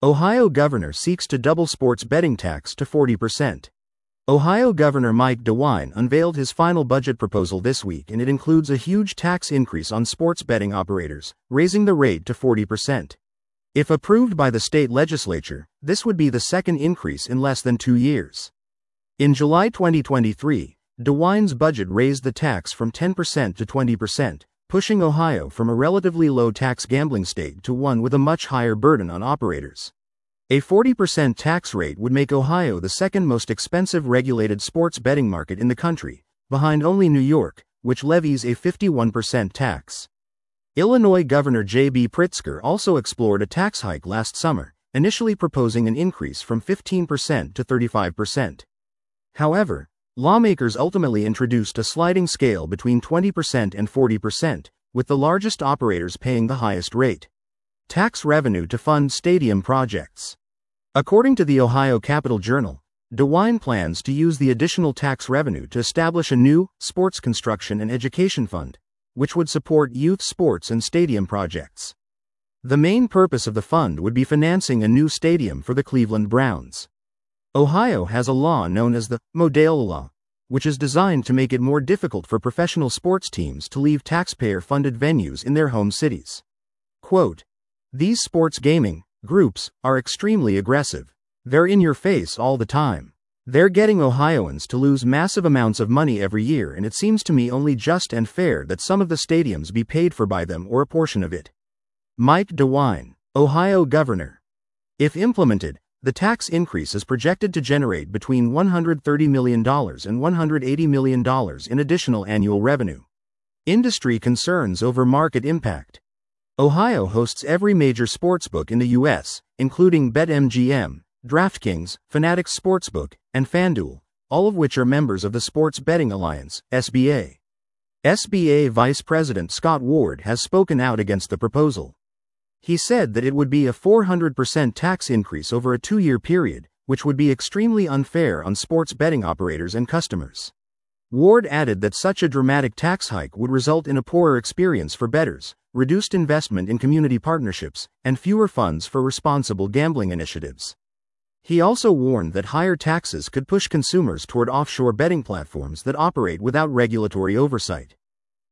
Ohio governor seeks to double sports betting tax to 40%. Ohio Governor Mike DeWine unveiled his final budget proposal this week, and it includes a huge tax increase on sports betting operators, raising the rate to 40%. If approved by the state legislature, this would be the second increase in less than 2 years. In July 2023, DeWine's budget raised the tax from 10% to 20%, pushing Ohio from a relatively low-tax gambling state to one with a much higher burden on operators. A 40% tax rate would make Ohio the second most expensive regulated sports betting market in the country, behind only New York, which levies a 51% tax. Illinois Governor J.B. Pritzker also explored a tax hike last summer, initially proposing an increase from 15% to 35%. However, lawmakers ultimately introduced a sliding scale between 20% and 40%, with the largest operators paying the highest rate. Tax revenue to fund stadium projects. According to the Ohio Capital Journal, DeWine plans to use the additional tax revenue to establish a new sports construction and education fund, which would support youth sports and stadium projects. The main purpose of the fund would be financing a new stadium for the Cleveland Browns. Ohio has a law known as the Modelo Law, which is designed to make it more difficult for professional sports teams to leave taxpayer-funded venues in their home cities. Quote, "These sports gaming groups are extremely aggressive. They're in your face all the time. They're getting Ohioans to lose massive amounts of money every year, and it seems to me only just and fair that some of the stadiums be paid for by them or a portion of it." Mike DeWine, Ohio governor. If implemented, the tax increase is projected to generate between $130 million and $180 million in additional annual revenue. Industry concerns over market impact. Ohio hosts every major sportsbook in the U.S., including BetMGM, DraftKings, Fanatics Sportsbook, and FanDuel, all of which are members of the Sports Betting Alliance, SBA. SBA Vice President Scott Ward has spoken out against the proposal. He said that it would be a 400% tax increase over a 2-year period, which would be extremely unfair on sports betting operators and customers. Ward added that such a dramatic tax hike would result in a poorer experience for bettors, reduced investment in community partnerships, and fewer funds for responsible gambling initiatives. He also warned that higher taxes could push consumers toward offshore betting platforms that operate without regulatory oversight.